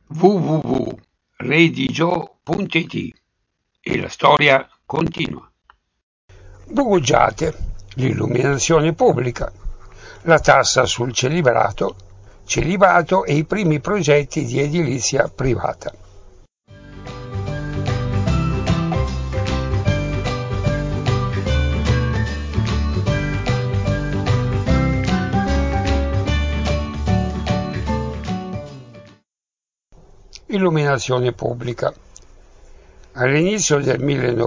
www.redigio.it e la storia continua. Bugiate, l'illuminazione pubblica, la tassa sul celibato e i primi progetti di edilizia privata. Illuminazione pubblica. All'inizio del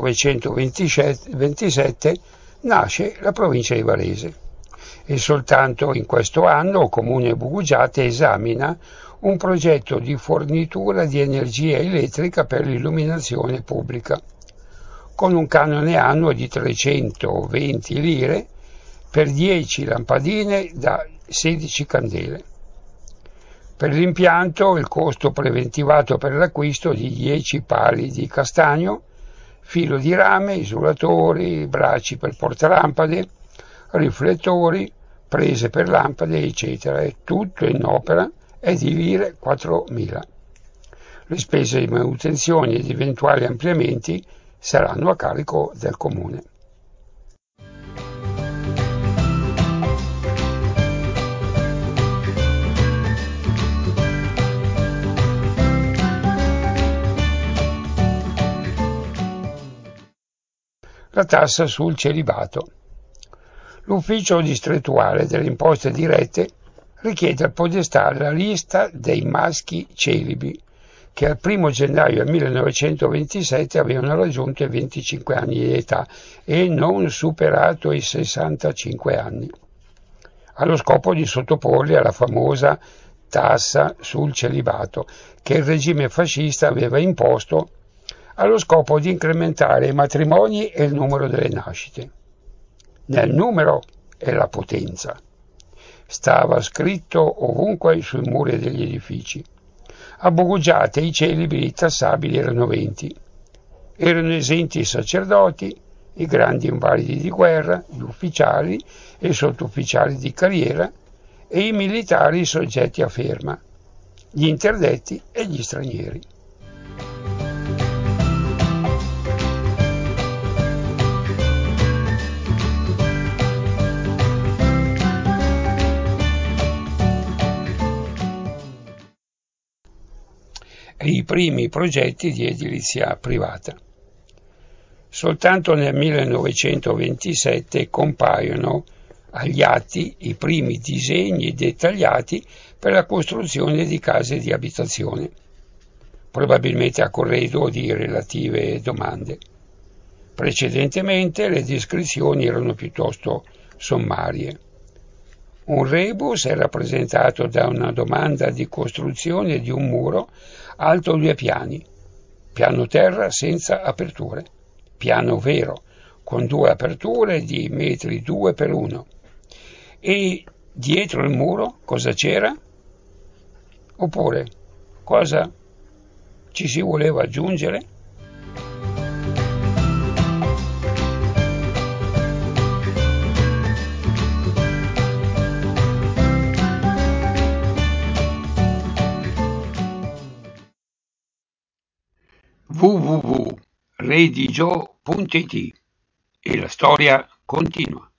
1927 nasce la provincia di Varese e soltanto in questo anno il Comune Bugiate esamina un progetto di fornitura di energia elettrica per l'illuminazione pubblica, con un canone annuo di 320 lire per 10 lampadine da 16 candele. Per l'impianto il costo preventivato per l'acquisto di 10 pali di castagno, filo di rame, isolatori, bracci per portalampade, riflettori, prese per lampade, eccetera, e tutto in opera è di lire 4.000. Le spese di manutenzione ed eventuali ampliamenti saranno a carico del Comune. La tassa sul celibato. L'ufficio distrettuale delle imposte dirette richiede al podestà la lista dei maschi celibi che al 1 gennaio 1927 avevano raggiunto i 25 anni di età e non superato i 65 anni, allo scopo di sottoporli alla famosa tassa sul celibato che il regime fascista aveva imposto allo scopo di incrementare i matrimoni e il numero delle nascite. Nel numero è la potenza. Stava scritto ovunque sui muri degli edifici. A Bugiate i celibi tassabili erano 20. Erano esenti i sacerdoti, i grandi invalidi di guerra, gli ufficiali e i sottufficiali di carriera e i militari soggetti a ferma, gli interdetti e gli stranieri. E i primi progetti di edilizia privata. Soltanto nel 1927 compaiono agli atti i primi disegni dettagliati per la costruzione di case di abitazione, probabilmente a corredo di relative domande. Precedentemente le descrizioni erano piuttosto sommarie. Un rebus è rappresentato da una domanda di costruzione di un muro alto 2 piani, piano terra senza aperture, piano vero con 2 aperture di metri 2 per 1. E dietro il muro cosa c'era? Oppure cosa ci si voleva aggiungere? www.redigio.it e la storia continua.